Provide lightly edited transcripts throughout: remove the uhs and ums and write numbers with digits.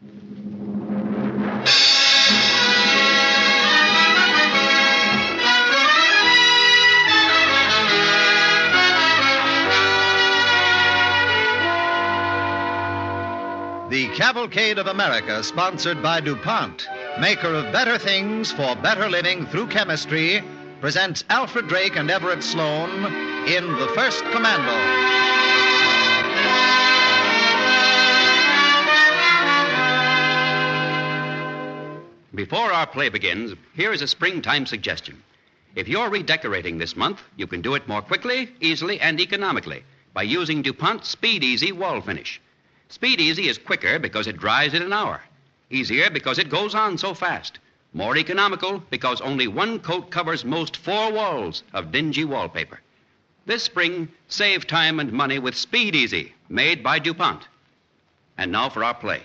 The Cavalcade of America, sponsored by DuPont, maker of better things for better living through chemistry, presents Alfred Drake and Everett Sloane in The First Commando. Before our play begins, here is a springtime suggestion. If you're redecorating this month, you can do it more quickly, easily, and economically by using DuPont Speed Easy Wall Finish. Speed Easy is quicker because it dries in an hour. Easier because it goes on so fast. More economical because only one coat covers most 4 walls of dingy wallpaper. This spring, save time and money with Speed Easy, made by DuPont. And now for our play.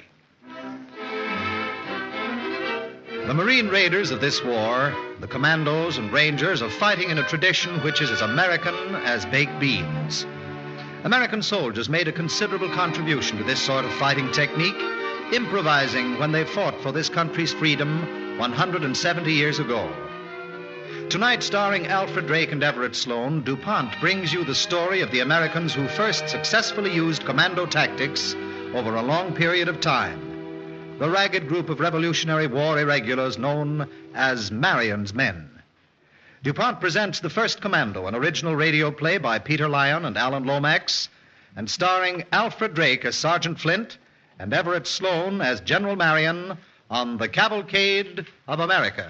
The Marine Raiders of this war, the commandos and rangers, are fighting in a tradition which is as American as baked beans. American soldiers made a considerable contribution to this sort of fighting technique, improvising when they fought for this country's freedom 170 years ago. Tonight, starring Alfred Drake and Everett Sloane, DuPont brings you the story of the Americans who first successfully used commando tactics over a long period of time. The ragged group of Revolutionary War irregulars known as Marion's Men. DuPont presents The First Commando, an original radio play by Peter Lyon and Alan Lomax, and starring Alfred Drake as Sergeant Flint and Everett Sloane as General Marion on The Cavalcade of America.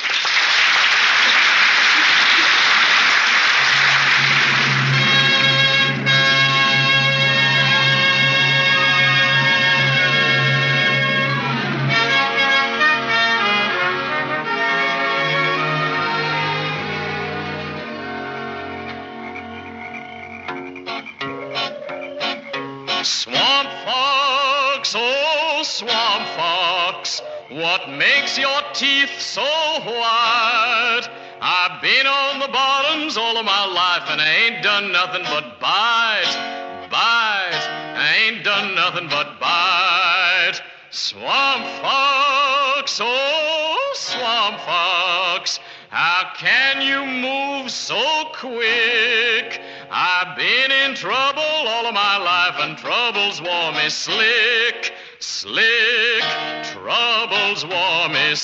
Swamp fox, oh swamp fox, what makes your teeth so white? I've been on the bottoms all of my life and I ain't done nothing but bite, bite. I ain't done nothing but bite. Swamp fox, oh swamp fox, how can you move so quick? I've been in trouble all of my life, and troubles wore me slick, slick. Troubles wore me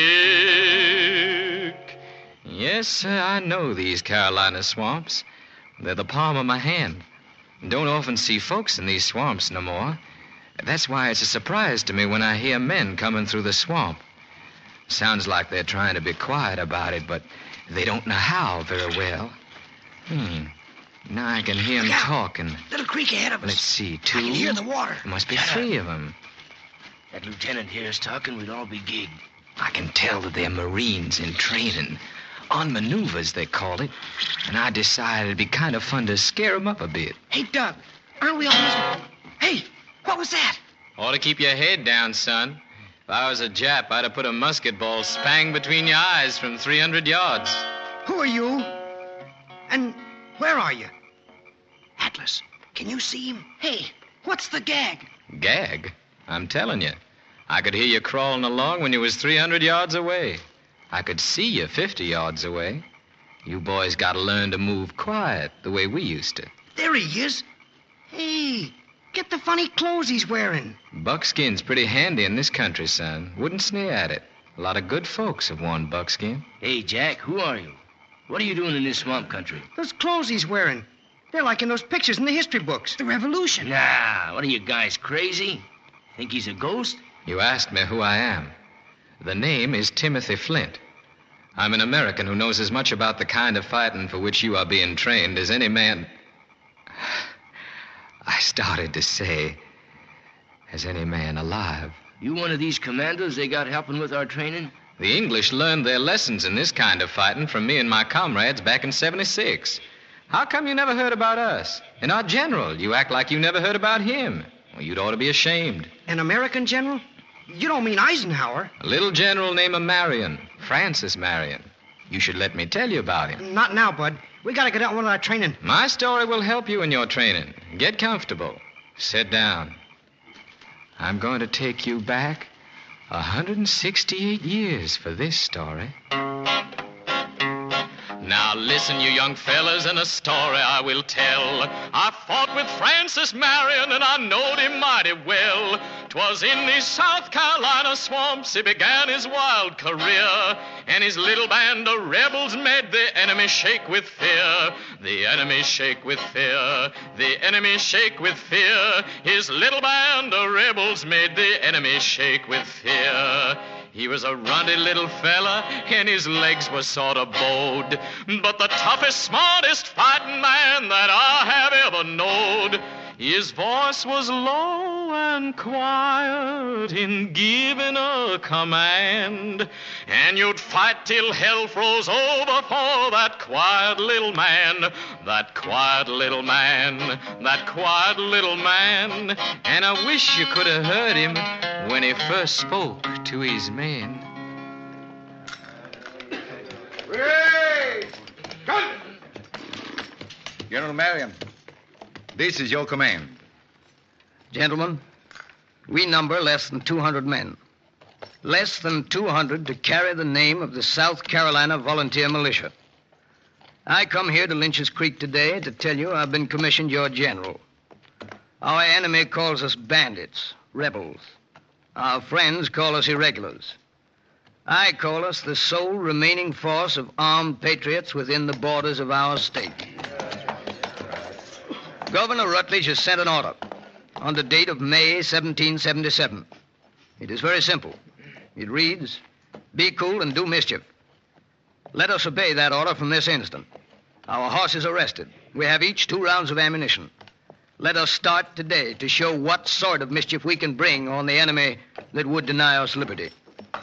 slick. Yes, sir, I know these Carolina swamps. They're the palm of my hand. Don't often see folks in these swamps no more. That's why it's a surprise to me when I hear men coming through the swamp. Sounds like they're trying to be quiet about it, but they don't know how very well. Now I can hear them talking. Little creek ahead of us. Let's see, 2. I can hear the water. There must be 3 of them. That lieutenant here is talking. We'd all be gigged. I can tell that they're Marines in training. On maneuvers, they call it. And I decided it'd be kind of fun to scare them up a bit. Hey, Doug, aren't we almost... Hey, what was that? Ought to keep your head down, son. If I was a Jap, I'd have put a musket ball spang between your eyes from 300 yards. Who are you? And where are you? Atlas, can you see him? Hey, what's the gag? Gag? I'm telling you. I could hear you crawling along when you was 300 yards away. I could see you 50 yards away. You boys got to learn to move quiet the way we used to. There he is. Hey, get the funny clothes he's wearing. Buckskin's pretty handy in this country, son. Wouldn't sneer at it. A lot of good folks have worn buckskin. Hey, Jack, who are you? What are you doing in this swamp country? Those clothes he's wearing. They're like in those pictures in the history books. The Revolution. Nah, what are you guys, crazy? Think he's a ghost? You asked me who I am. The name is Timothy Flint. I'm an American who knows as much about the kind of fighting for which you are being trained as any man... I started to say, as any man alive. You one of these commandos they got helping with our training? The English learned their lessons in this kind of fighting from me and my comrades back in '76. How come you never heard about us? And our general, you act like you never heard about him. Well, you'd ought to be ashamed. An American general? You don't mean Eisenhower? A little general named Marion, Francis Marion. You should let me tell you about him. Not now, Bud. We gotta get out one of our training. My story will help you in your training. Get comfortable. Sit down. I'm going to take you back 168 years for this story. Now listen, you young fellas, and a story I will tell. I fought with Francis Marion, and I knowed him mighty well. 'Twas in these South Carolina swamps he began his wild career, and his little band of rebels made the enemy shake with fear. The enemy shake with fear. The enemy shake with fear. His little band of rebels made the enemy shake with fear. He was a runty little fella, and his legs were sort of bowed, but the toughest, smartest fighting man that I have ever knowed. His voice was low and quiet in giving a command, and you'd fight till hell froze over for that quiet little man, that quiet little man, that quiet little man. And I wish you could have heard him when he first spoke to his men. General Marion, this is your command. Gentlemen, we number less than 200 men. Less than 200 to carry the name of the South Carolina Volunteer Militia. I come here to Lynch's Creek today to tell you I've been commissioned your general. Our enemy calls us bandits, rebels. Our friends call us irregulars. I call us the sole remaining force of armed patriots within the borders of our state. Governor Rutledge has sent an order on the date of May 1777. It is very simple. It reads, "Be cool and do mischief." Let us obey that order from this instant. Our horses are rested. We have each 2 rounds of ammunition. Let us start today to show what sort of mischief we can bring on the enemy that would deny us liberty.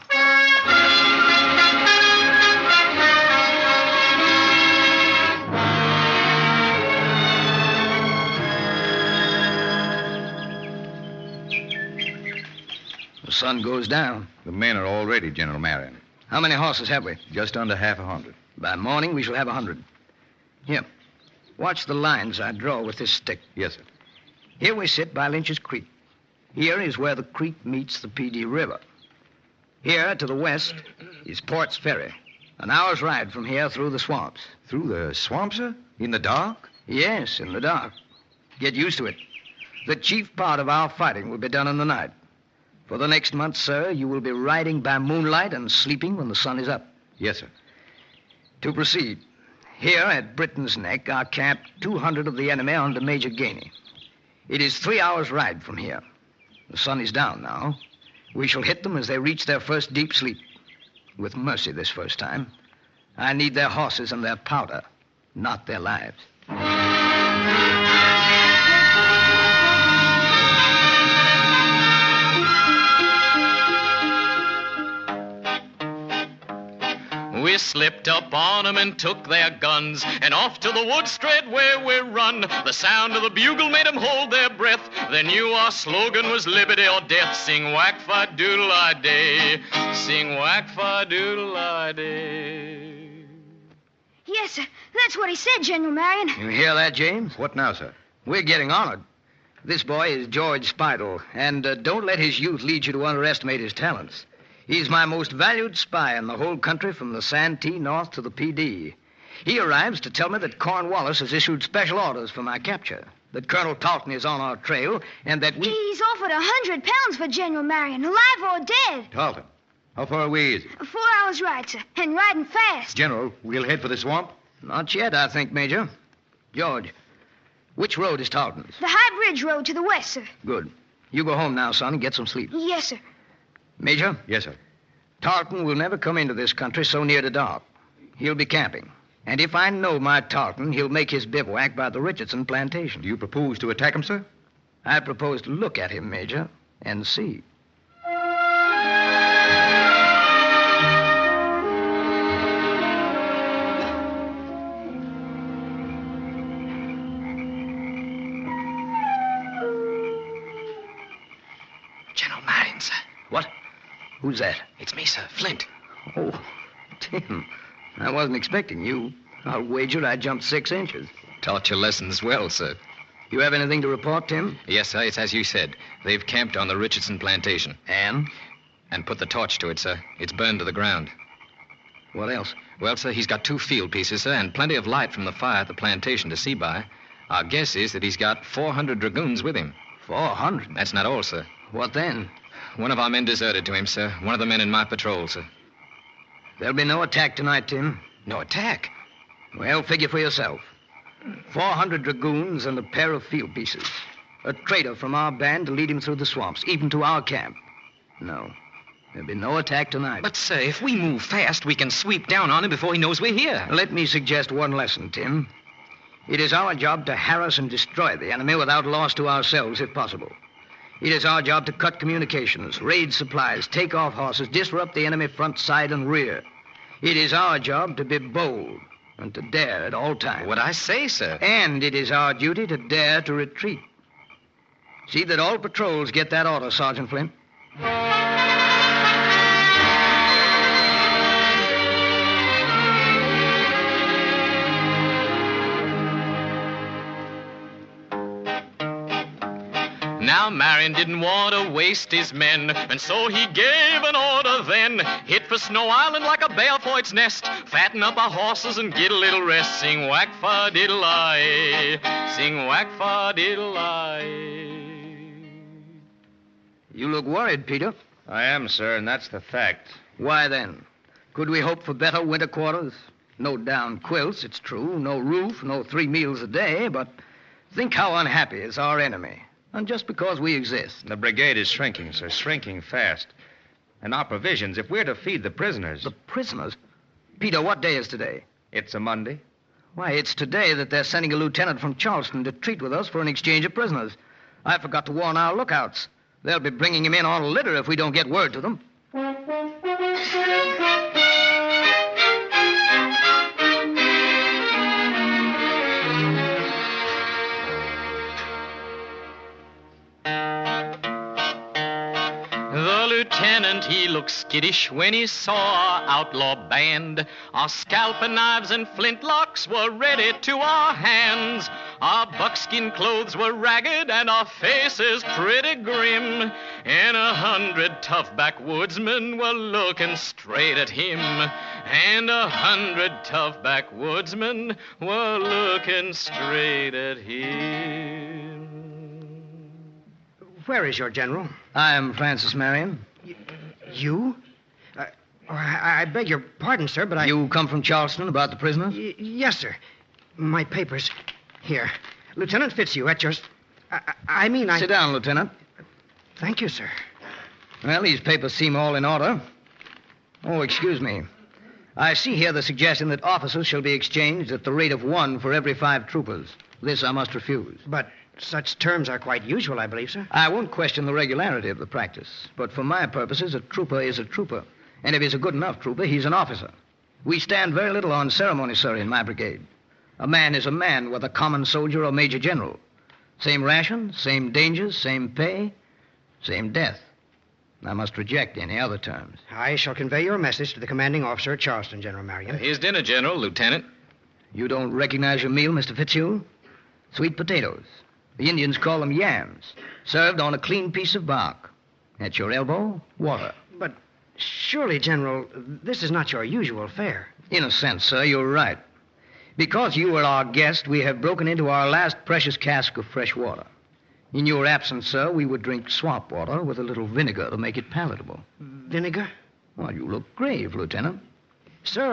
The sun goes down. The men are all ready, General Marion. How many horses have we? Just under half 100. By morning, we shall have 100. Here, watch the lines I draw with this stick. Yes, sir. Here we sit by Lynch's Creek. Here is where the creek meets the Pee Dee River. Here, to the west, is Port's Ferry. An hour's ride from here through the swamps. Through the swamp, sir? In the dark? Yes, in the dark. Get used to it. The chief part of our fighting will be done in the night. For the next month, sir, you will be riding by moonlight and sleeping when the sun is up. Yes, sir. To proceed, here at Britain's Neck are camped 200 of the enemy under Major Gainey. It is 3 hours' ride from here. The sun is down now. We shall hit them as they reach their first deep sleep. With mercy this first time. I need their horses and their powder, not their lives. We slipped up on 'em and took their guns, and off to the woods straightway we run. The sound of the bugle made 'em hold their breath. They knew our slogan was liberty or death. Sing whack-fa-doodle-I-day, sing whack-fa-doodle-I-day. Yes, sir. That's what he said, General Marion. You hear that, James? What now, sir? We're getting honored. This boy is George Spidle, and don't let his youth lead you to underestimate his talents. He's my most valued spy in the whole country from the Santee north to the Pee Dee. He arrives to tell me that Cornwallis has issued special orders for my capture, that Colonel Talton is on our trail, and that we... He's offered £100 for General Marion, alive or dead. Talton, how far away is it? 4 hours' ride, sir, and riding fast. General, we'll head for the swamp? Not yet, I think, Major. George, which road is Talton's? The High Bridge Road to the west, sir. Good. You go home now, son, and get some sleep. Yes, sir. Major? Yes, sir. Tarleton will never come into this country so near to dark. He'll be camping. And if I know my Tarleton, he'll make his bivouac by the Richardson plantation. Do you propose to attack him, sir? I propose to look at him, Major, and see. General Marion, sir. What? Who's that? It's me, sir. Flint. Oh, Tim. I wasn't expecting you. I'll wager I jumped 6 inches. Taught your lessons well, sir. You have anything to report, Tim? Yes, sir, it's as you said. They've camped on the Richardson plantation. And? And put the torch to it, sir. It's burned to the ground. What else? Well, sir, he's got 2 field pieces, sir, and plenty of light from the fire at the plantation to see by. Our guess is that he's got 400 dragoons with him. 400? That's not all, sir. What then? One of our men deserted to him, sir. One of the men in my patrol, sir. There'll be no attack tonight, Tim. No attack? Well, figure for yourself. 400 dragoons and a pair of field pieces. A traitor from our band to lead him through the swamps, even to our camp. No. There'll be no attack tonight. But, sir, if we move fast, we can sweep down on him before he knows we're here. Let me suggest one lesson, Tim. It is our job to harass and destroy the enemy without loss to ourselves, if possible. It is our job to cut communications, raid supplies, take off horses, disrupt the enemy front, side, and rear. It is our job to be bold and to dare at all times. What I say, sir. And it is our duty to dare to retreat. See that all patrols get that order, Sergeant Flint. Now Marion didn't want to waste his men, and so he gave an order then. Hit for Snow Island like a bear for its nest. Fatten up our horses and get a little rest. Sing whack-fa-diddle-I, sing whack-fa-diddle-I. You look worried, Peter. I am, sir, and that's the fact. Why then? Could we hope for better winter quarters? No down quilts, it's true. No roof, no 3 meals a day. But think how unhappy is our enemy. And just because we exist. The brigade is shrinking, sir, shrinking fast. And our provisions, if we're to feed the prisoners... The prisoners? Peter, what day is today? It's a Monday. Why, it's today that they're sending a lieutenant from Charleston to treat with us for an exchange of prisoners. I forgot to warn our lookouts. They'll be bringing him in on a litter if we don't get word to them. Lieutenant, he looked skittish when he saw our outlaw band. Our scalping knives and flintlocks were ready to our hands. Our buckskin clothes were ragged and our faces pretty grim. And 100 tough backwoodsmen were looking straight at him. And 100 tough backwoodsmen were looking straight at him. Where is your general? I am Francis Marion. You? I beg your pardon, sir, but I... You come from Charleston about the prisoners? Yes, sir. My papers. Here. Lieutenant Fitzhugh at your... I mean, Sit down, Lieutenant. Thank you, sir. Well, these papers seem all in order. Oh, excuse me. I see here the suggestion that officers shall be exchanged at the rate of 1 for every 5 troopers. This I must refuse. But such terms are quite usual, I believe, sir. I won't question the regularity of the practice, but for my purposes, a trooper is a trooper. And if he's a good enough trooper, he's an officer. We stand very little on ceremony, sir, in my brigade. A man is a man, whether common soldier or major general. Same ration, same dangers, same pay, same death. I must reject any other terms. I shall convey your message to the commanding officer at Charleston, General Marion. Here's dinner, General, Lieutenant. You don't recognize your meal, Mr. Fitzhugh? Sweet potatoes. The Indians call them yams, served on a clean piece of bark. At your elbow, water. But surely, General, this is not your usual fare. In a sense, sir, you're right. Because you were our guest, we have broken into our last precious cask of fresh water. In your absence, sir, we would drink swamp water with a little vinegar to make it palatable. Vinegar? Well, you look grave, Lieutenant. Sir,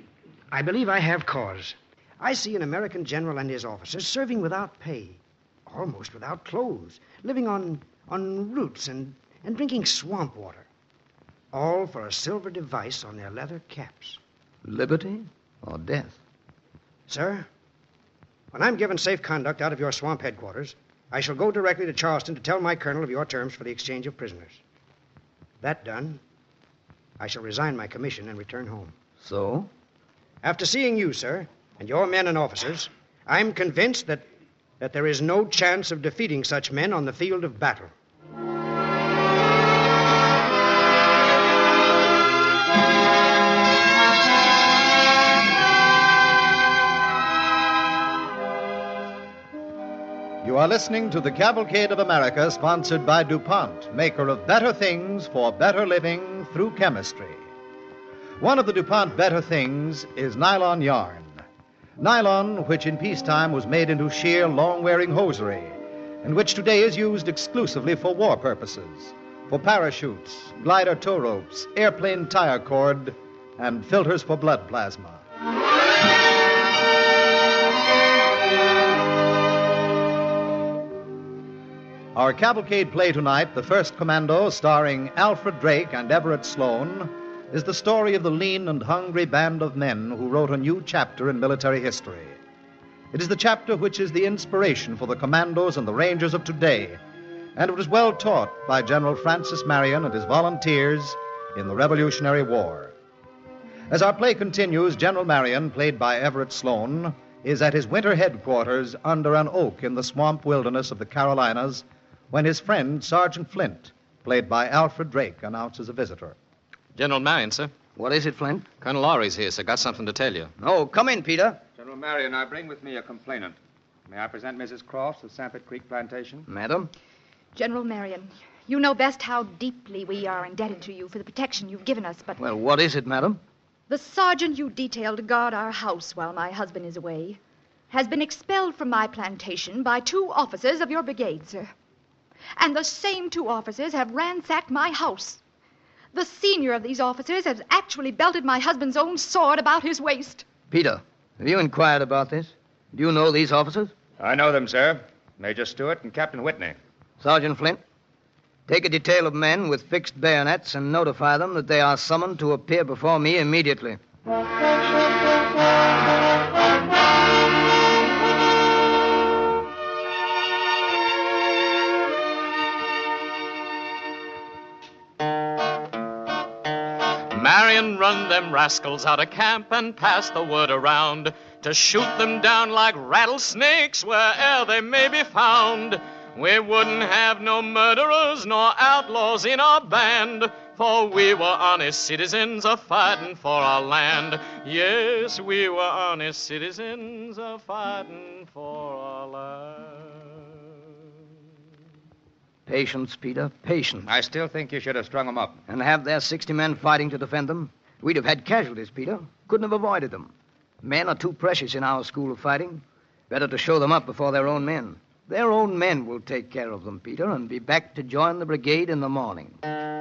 I believe I have cause. I see an American general and his officers serving without pay, almost without clothes, living on roots and drinking swamp water, all for a silver device on their leather caps. Liberty or death? Sir, when I'm given safe conduct out of your swamp headquarters, I shall go directly to Charleston to tell my colonel of your terms for the exchange of prisoners. That done, I shall resign my commission and return home. So? After seeing you, sir, and your men and officers, I'm convinced that there is no chance of defeating such men on the field of battle. You are listening to the Cavalcade of America, sponsored by DuPont, maker of better things for better living through chemistry. One of the DuPont better things is nylon yarn. Nylon, which in peacetime was made into sheer, long-wearing hosiery, and which today is used exclusively for war purposes, for parachutes, glider tow ropes, airplane tire cord, and filters for blood plasma. Our cavalcade play tonight, The First Commando, starring Alfred Drake and Everett Sloan, is the story of the lean and hungry band of men who wrote a new chapter in military history. It is the chapter which is the inspiration for the commandos and the Rangers of today, and it was well taught by General Francis Marion and his volunteers in the Revolutionary War. As our play continues, General Marion, played by Everett Sloan, is at his winter headquarters under an oak in the swamp wilderness of the Carolinas when his friend, Sergeant Flint, played by Alfred Drake, announces a visitor. General Marion, sir. What is it, Flint? Colonel Lowry's here, sir. Got something to tell you. Oh, come in, Peter. General Marion, I bring with me a complainant. May I present Mrs. Crofts of Sampit Creek Plantation? Madam? General Marion, you know best how deeply we are indebted to you for the protection you've given us, but... Well, what is it, madam? The sergeant you detailed to guard our house while my husband is away has been expelled from my plantation by 2 officers of your brigade, sir. And the same 2 officers have ransacked my house. The senior of these officers has actually belted my husband's own sword about his waist. Peter, have you inquired about this? Do you know these officers? I know them, sir. Major Stewart and Captain Whitney. Sergeant Flint, take a detail of men with fixed bayonets and notify them that they are summoned to appear before me immediately. Marion run them rascals out of camp and pass the word around to shoot them down like rattlesnakes where'er they may be found. We wouldn't have no murderers nor outlaws in our band, for we were honest citizens a-fighting for our land. Yes, we were honest citizens a-fighting for our land. Patience, Peter, patience. I still think you should have strung them up. And have their 60 men fighting to defend them? We'd have had casualties, Peter. Couldn't have avoided them. Men are too precious in our school of fighting. Better to show them up before their own men. Their own men will take care of them, Peter, and be back to join the brigade in the morning.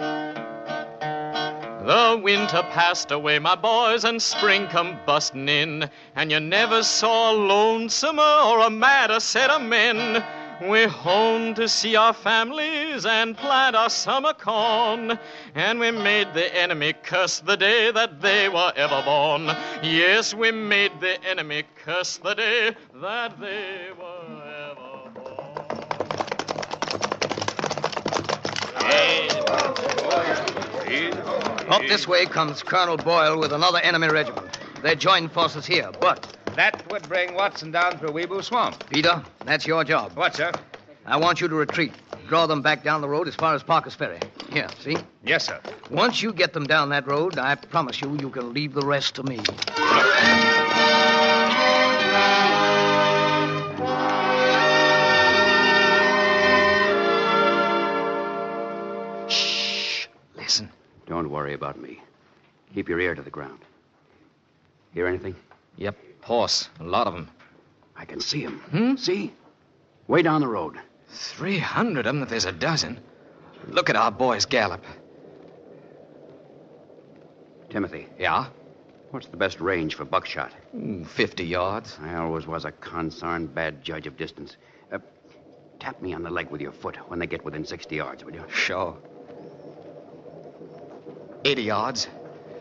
The winter passed away, my boys, and spring come busting in, and you never saw a lonesomer or a madder set of men. We're home to see our families and plant our summer corn, and we made the enemy curse the day that they were ever born. Yes, we made the enemy curse the day that they were ever born. Up this way comes Colonel Boyle with another enemy regiment. They joined forces here, but... That would bring Watson down through Weeble Swamp. Peter, that's your job. What, sir? I want you to retreat. Draw them back down the road as far as Parker's Ferry. Here, see? Yes, sir. Once you get them down that road, I promise you can leave the rest to me. Shh. Listen. Don't worry about me. Keep your ear to the ground. Hear anything? Yep. Horse. A lot of them. I can see them. See? Way down the road. 300 of them if there's a dozen. Look at our boys gallop. Timothy, Yeah? what's the best range for buckshot? 50 yards. I always was a consarned bad judge of distance. Tap me on the leg with your foot when they get within 60 yards, will you? Sure. 80 yards.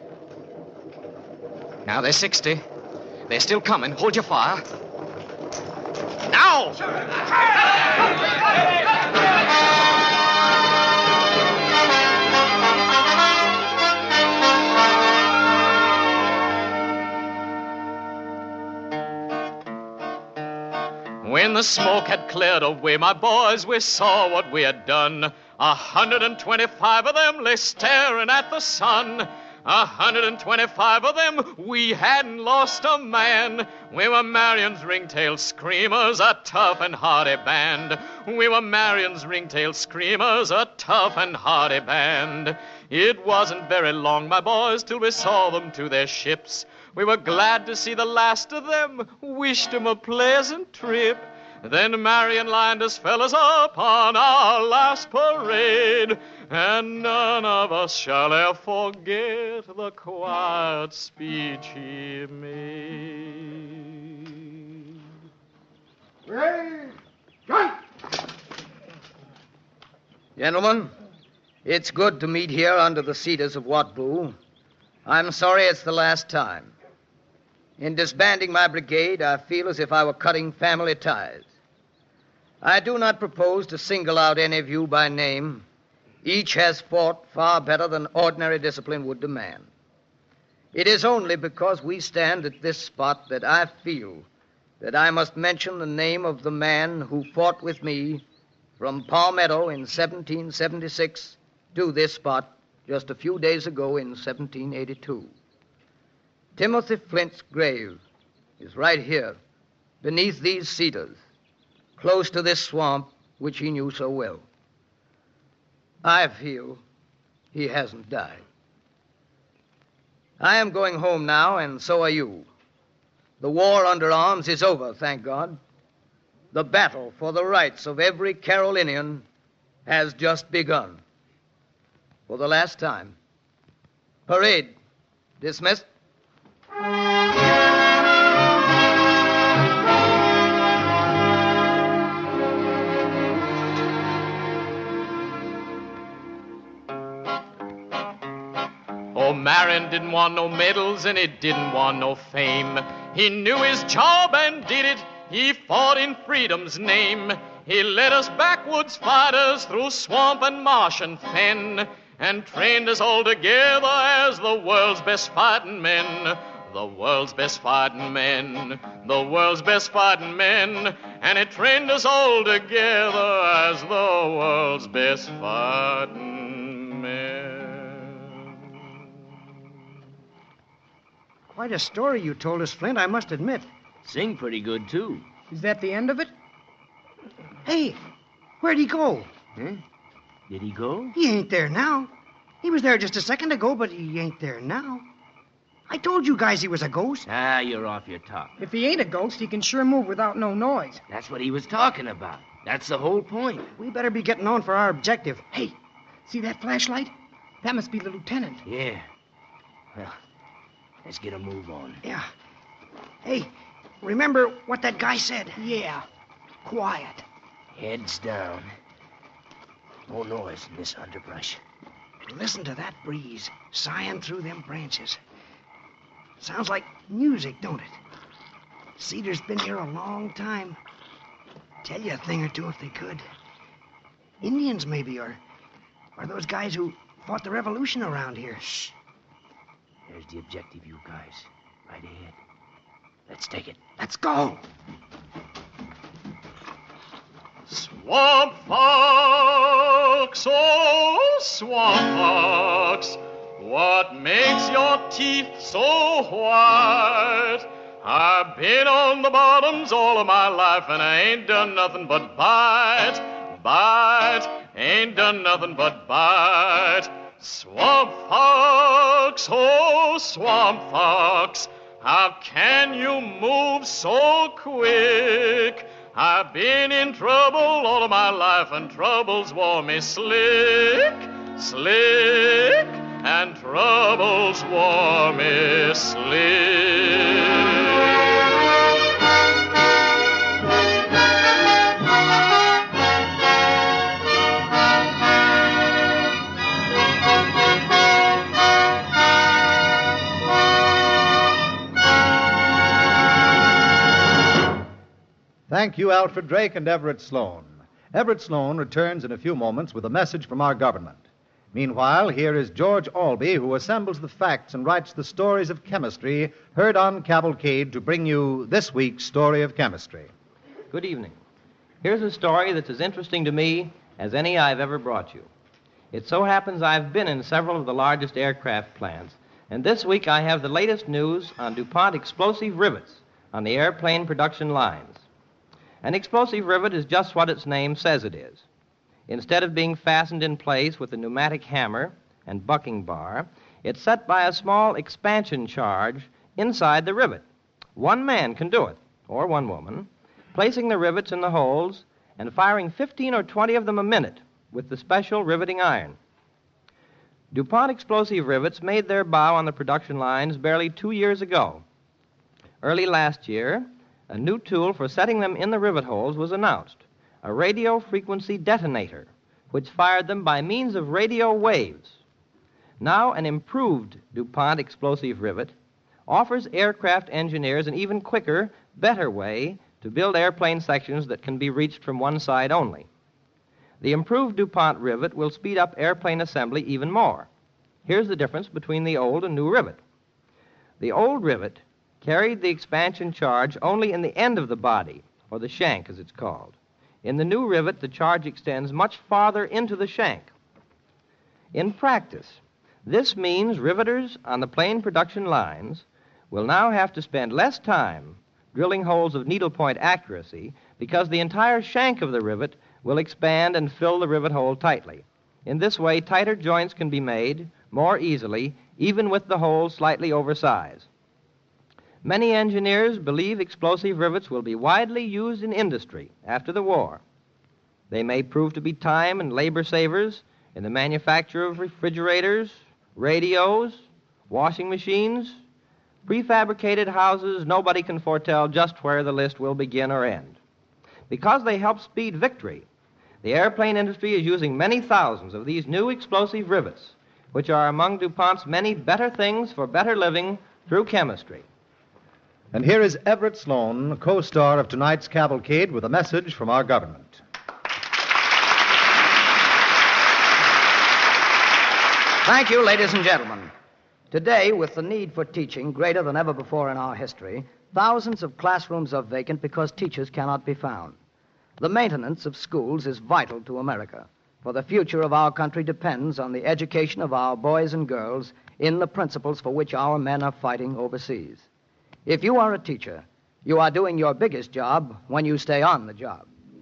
Now they're 60. They're still coming. Hold your fire. Now! When the smoke had cleared away, my boys, we saw what we had done. 125 of them lay staring at the sun. 125 of them, we hadn't lost a man. We were Marion's ringtail screamers, a tough and hardy band. We were Marion's ringtail screamers, a tough and hardy band. It wasn't very long, my boys, till we saw them to their ships. We were glad to see the last of them, wished them a pleasant trip. Then Marion lined us fellas up on our last parade, and none of us shall ever forget the quiet speech he made. Gentlemen, it's good to meet here under the cedars of Watboo. I'm sorry it's the last time. In disbanding my brigade, I feel as if I were cutting family ties. I do not propose to single out any of you by name. Each has fought far better than ordinary discipline would demand. It is only because we stand at this spot that I feel that I must mention the name of the man who fought with me from Palmetto in 1776 to this spot just a few days ago in 1782. Timothy Flint's grave is right here, beneath these cedars, close to this swamp which he knew so well. I feel he hasn't died. I am going home now, and so are you. The war under arms is over, thank God. The battle for the rights of every Carolinian has just begun. For the last time. Parade dismissed. Oh, Marion didn't want no medals and he didn't want no fame. He knew his job and did it. He fought in freedom's name. He led us backwoods fighters through swamp and marsh and fen, and trained us all together as the world's best fighting men. The world's best fighting men. The world's best fighting men. And he trained us all together as the world's best fighting men. Quite a story you told us, Flint, I must admit. Sing pretty good, too. Is that the end of it? Hey, where'd he go? Huh? Did he go? He ain't there now. He was there just a second ago, but he ain't there now. I told you guys he was a ghost. Ah, you're off your top. If he ain't a ghost, he can sure move without no noise. That's what he was talking about. That's the whole point. We better be getting on for our objective. Hey, see that flashlight? That must be the lieutenant. Yeah. Well, let's get a move on. Yeah. Hey, remember what that guy said? Yeah. Quiet. Heads down. No noise in this underbrush. Listen to that breeze sighing through them branches. Sounds like music, don't it? Cedar's been here a long time. Tell you a thing or two if they could. Indians, maybe, or those guys who fought the revolution around here. Shh. There's the objective, you guys. Right ahead. Let's take it. Let's go. Swamp fox, oh, swamp fox, what makes your teeth so white? I've been on the bottoms all of my life, and I ain't done nothing but bite, ain't done nothing but bite. Swamp fox, oh, swamp fox, how can you move so quick? I've been in trouble all of my life, and troubles wore me slick, and troubles wore me slick. Thank you, Alfred Drake and Everett Sloan. Everett Sloan returns in a few moments with a message from our government. Meanwhile, here is George Albee, who assembles the facts and writes the stories of chemistry heard on Cavalcade to bring you this week's story of chemistry. Good evening. Here's a story that's as interesting to me as any I've ever brought you. It so happens I've been in several of the largest aircraft plants, And this week I have the latest news on DuPont explosive rivets on the airplane production lines. An explosive rivet is just what its name says it is. Instead of being fastened in place with a pneumatic hammer and bucking bar, it's set by a small expansion charge inside the rivet. One man can do it, or one woman, placing the rivets in the holes and firing 15 or 20 of them a minute with the special riveting iron. DuPont explosive rivets made their bow on the production lines barely 2 years ago. Early last year, a new tool for setting them in the rivet holes was announced, a radio frequency detonator, which fired them by means of radio waves. Now, an improved DuPont explosive rivet offers aircraft engineers an even quicker, better way to build airplane sections that can be reached from one side only. The improved DuPont rivet will speed up airplane assembly even more. Here's the difference between the old and new rivet. The old rivet carried the expansion charge only in the end of the body, or the shank as it's called. In the new rivet, the charge extends much farther into the shank. In practice, this means riveters on the plane production lines will now have to spend less time drilling holes of needlepoint accuracy because the entire shank of the rivet will expand and fill the rivet hole tightly. In this way, tighter joints can be made more easily, even with the holes slightly oversized. Many engineers believe explosive rivets will be widely used in industry after the war. They may prove to be time and labor savers in the manufacture of refrigerators, radios, washing machines, prefabricated houses. Nobody can foretell just where the list will begin or end. Because they help speed victory, the airplane industry is using many thousands of these new explosive rivets, which are among DuPont's many better things for better living through chemistry. And here is Everett Sloan, co-star of tonight's Cavalcade, with a message from our government. Thank you, ladies and gentlemen. Today, with the need for teaching greater than ever before in our history, thousands of classrooms are vacant because teachers cannot be found. The maintenance of schools is vital to America, for the future of our country depends on the education of our boys and girls in the principles for which our men are fighting overseas. If you are a teacher, you are doing your biggest job when you stay on the job.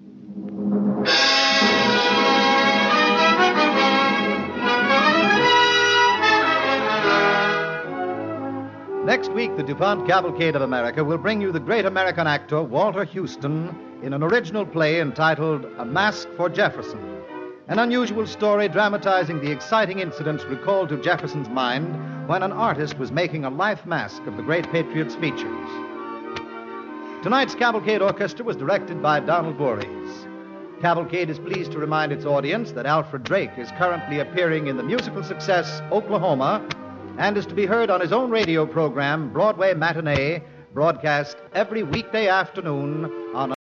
Next week, the DuPont Cavalcade of America will bring you the great American actor Walter Houston in an original play entitled A Mask for Jefferson, an unusual story dramatizing the exciting incidents recalled to Jefferson's mind when an artist was making a life mask of the great patriot's features. Tonight's Cavalcade Orchestra was directed by Donald Voorhees. Cavalcade is pleased to remind its audience that Alfred Drake is currently appearing in the musical success Oklahoma and is to be heard on his own radio program, Broadway Matinee, broadcast every weekday afternoon on